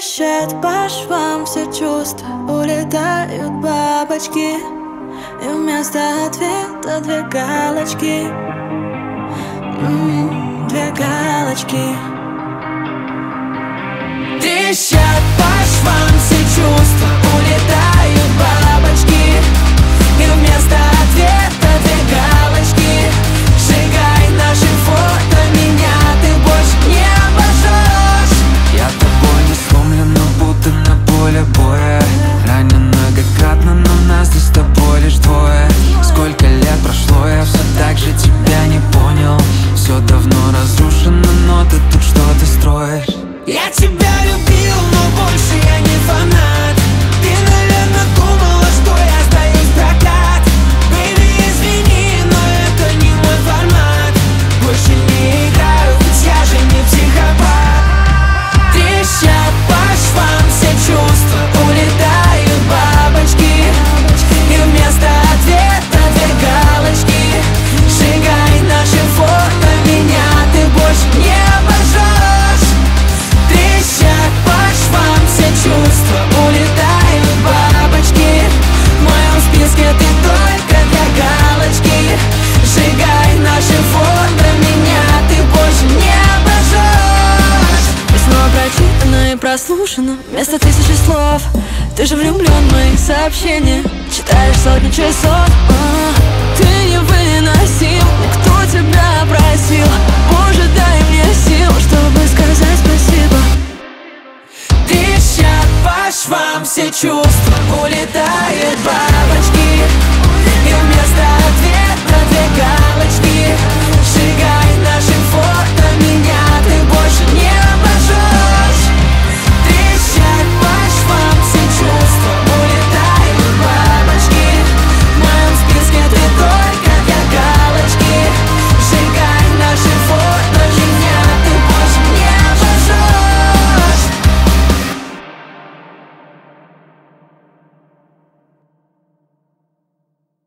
Трещат по швам все чувства, улетают бабочки, и вместо ответа две галочки, две галочки. Трещат по швам все чувства, улетают бабочки, и вместо ответа две галочки. Сжигай наши фото, меня ты больше не обожжешь. Я тобой не сломлен, но будто на поле боя. Ранен многократно, но нас здесь с тобой лишь двое. Сколько лет прошло, я все так же тебя не понял. Все давно разрушено, но ты тут что-то строишь. Я тебя любил, но больше я не фанат. Ты, наверное, думала, что я сдаюсь в прокат. Baby, извини, но это не мой формат. Больше не играю, ведь я же не психопат. Трещат по швам все чувства, улетают бабочки, и вместо ответа две галочки. Сжигай наши фото, меня ты больше не обожжешь. Трещат по швам все чувства, улетают бабочки. В моем списке ты только для галочки. Сжигай наши фото, меня ты больше не обожжешь. Письмо прочитано и прослушано вместо тысячи слов. Ты же влюблен в мои сообщения, читаешь сотни часов. Ты невыносим, никто тебя просил. Боже, дай мне сил, чтобы сказать спасибо. Трещат по швам все чувства, улетают бабочки, и вместо ответа две галочки.